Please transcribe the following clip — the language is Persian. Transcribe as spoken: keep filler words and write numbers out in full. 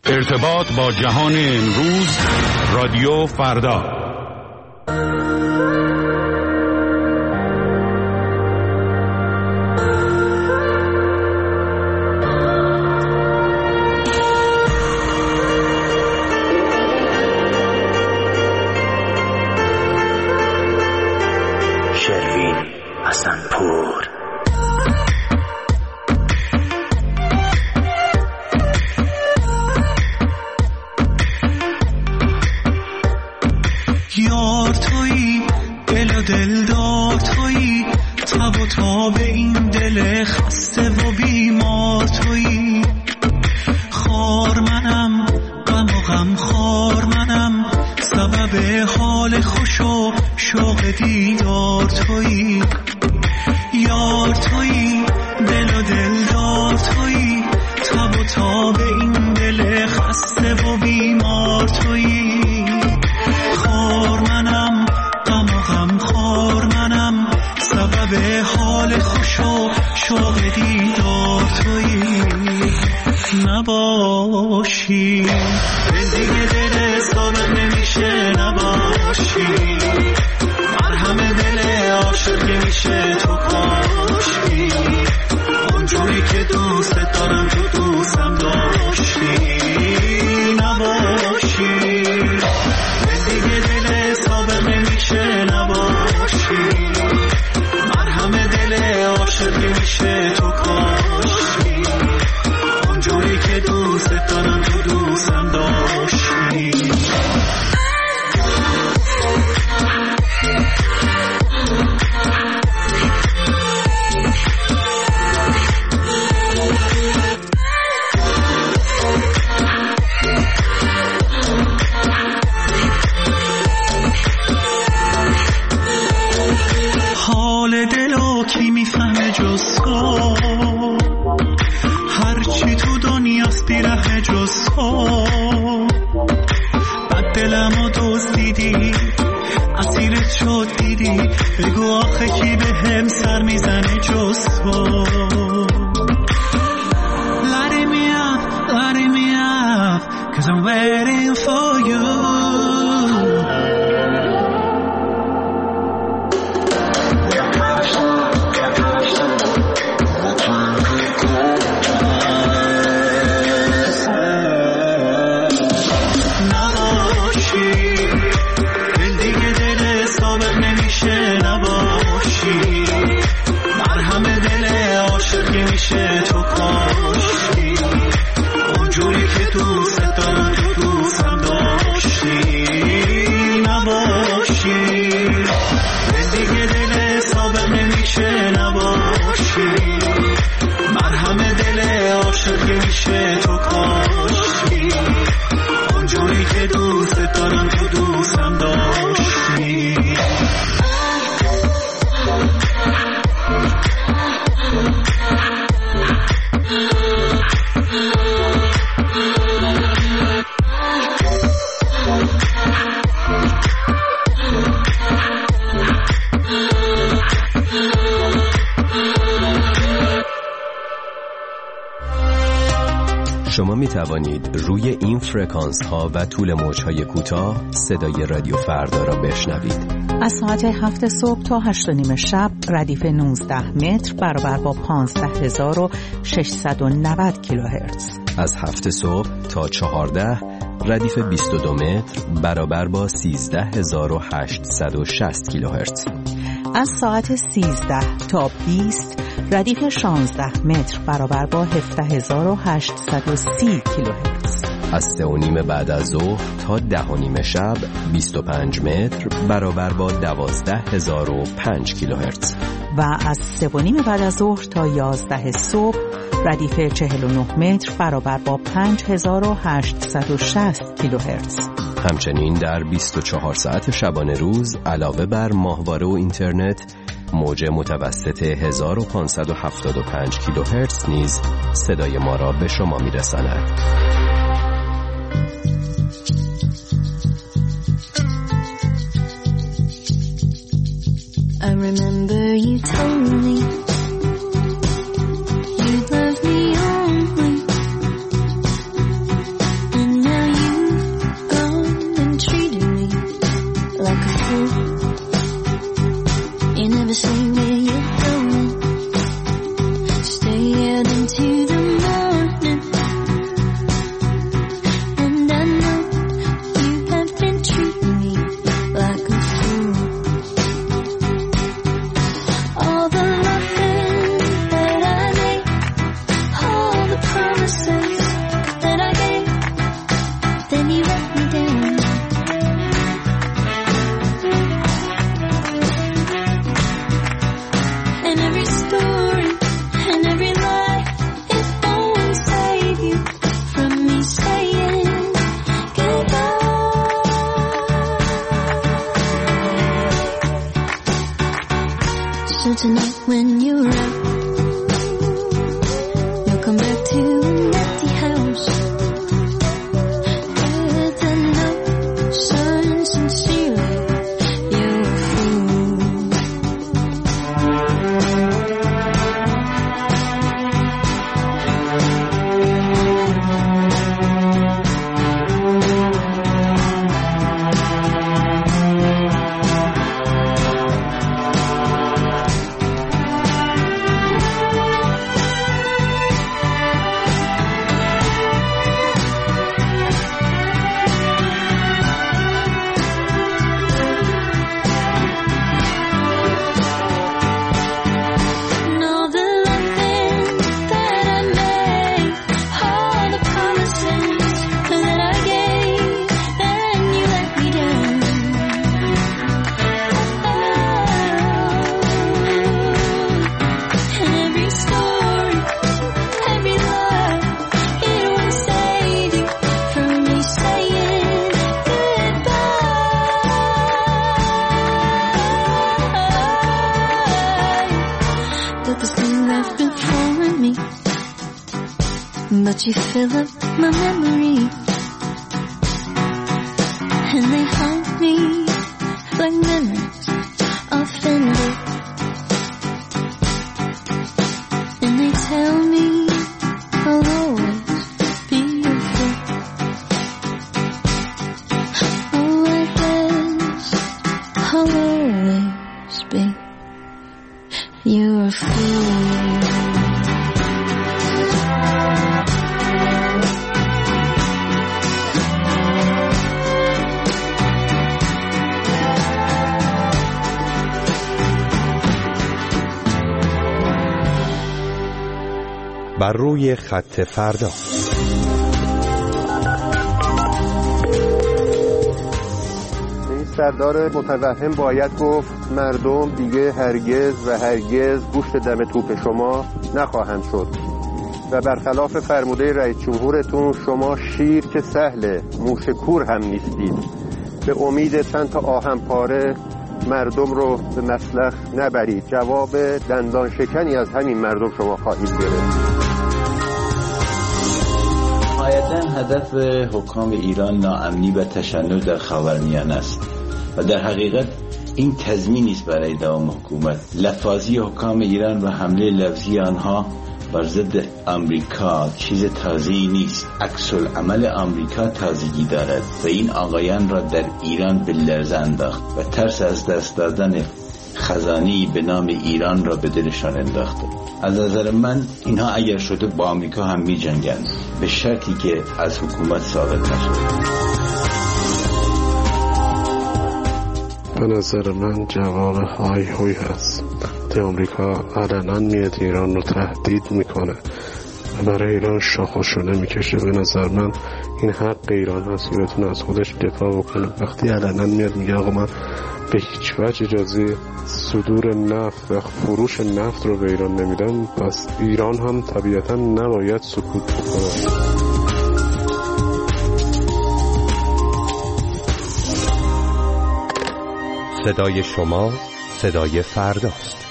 ارتباط با جهان امروز، رادیو فردا. شروین حسنپور. یار تویی، دل و دلدار تویی، تب و تاب این دل خسته و بیمار تویی. خار منم، غم و غم خار منم، سبب حال خوش و شوق دیدار تویی. یار تویی، دل و دلدار تویی، تب و تاب این دل خسته و بیمار تویی. خار منم، غم و غم خار منم، سبب حال خوش و شوق دیدار تویی. نباشی دل دیگه دل ثابت نمیشه، نباشی مرهم دل عاشق که میشه تو کاشی. اونجوری که دوست دارم تو دوستم داشتی. نباشی دل دیگه دل ثابت نمیشه، نباشی مرهم دل عاشق که میشه تو کاشی. اونجوری که دوست دارم تو دوستم داشتی. حال دلو کی میفهمه جز تو، هرچی تو دنیاست بیره جز تو. بد دلمو دزدیدی، اسیرت شد دیدی، بگو آخه کی به هم سر میزنه جز تو. Light me up, light me up, cause I'm waiting for you. تو کاشی اونجوری که دوست دارم تو دوستم داشتی. نباشی دل دیگه دل ثابت نمیشه، نباشی مرهم دل عاشق که میشه تو کاشی. اونجوری که دوست دارم تو دوستم داشتی. شما می توانید روی این فرکانس ها و طول موج های کوتاه صدای رادیو فردا را بشنوید. از ساعت هفت صبح تا هشت و نیم شب ردیف نوزده متر برابر با پانزده هزار و ششصد و نود کیلوهرتز. از هفت صبح تا چهارده ردیف بیست و دو متر برابر با سیزده هزار و هشتصد و شصت کیلوهرتز. از ساعت سیزده تا بیست ردیف شانزده متر برابر با هفده هزار و هشتصد و سی کیلوهرتز. از سه و نیم بعد از ظهر تا ده و نیم شب بیست و پنج متر برابر با دوازده هزار و پنج کیلوهرتز. و از سه و نیم بعد از ظهر تا یازده صبح ردیف چهل و نه متر برابر با پنج هزار و هشتصد و شصت کیلوهرتز. همچنین در بیست و چهار ساعت شبانه روز علاوه بر ماهواره و اینترنت، موج متوسط هزار و پانصد و هفتاد و پنج کیلوهرتز نیز صدای ما را به شما میرساند. I remember you told me you'd love me only but you fill up my memory, and they haunt me like memories offended, and they tell me I'll always be your fool. Oh, I guess I'll always be your fool. بر روی خط فردا. این سردار متوهم باید گفت مردم دیگه هرگز و هرگز گوشت دم توپ شما نخواهند شد و برخلاف فرموده رئیس جمهورتون شما شیر که سهله موش کور هم نیستید. به امید چند تا آهن پاره مردم رو به مسلخ نبرید. جواب دندان شکنی از همین مردم شما خواهید گرفت. نهایتاً هدف حکام ایران ناامنی و تشنج در خاورمیانه است و در حقیقت این تضمینی است برای دوام حکومت. لفاظی حکام ایران و حمله لفظی آنها بر ضد آمریکا چیز تازه‌ای نیست. عکس العمل آمریکا تازگی دارد و این آقایان را در ایران به لرزه انداخت و ترس از دست دادن خزانه‌ای به نام ایران را به دلشان انداخته. از نظر من اینها اگر شده با آمریکا هم می جنگند به شرطی که از حکومت ثابت نشد. به نظر من جواب های هوی هست. وقتی آمریکا علنا میاد ایران رو تهدید میکنه و برای ایران شاخ و شونه میکشه، به نظر من این حق ایران هست که بتونه از خودش دفاع بکنه. وقتی علنا میاد میگه آقا من به هیچ وجه اجازه صدور نفت و فروش نفت رو به ایران نمیدم، پس ایران هم طبیعتا نباید سکوت بکنه. صدای شما صدای فرداست.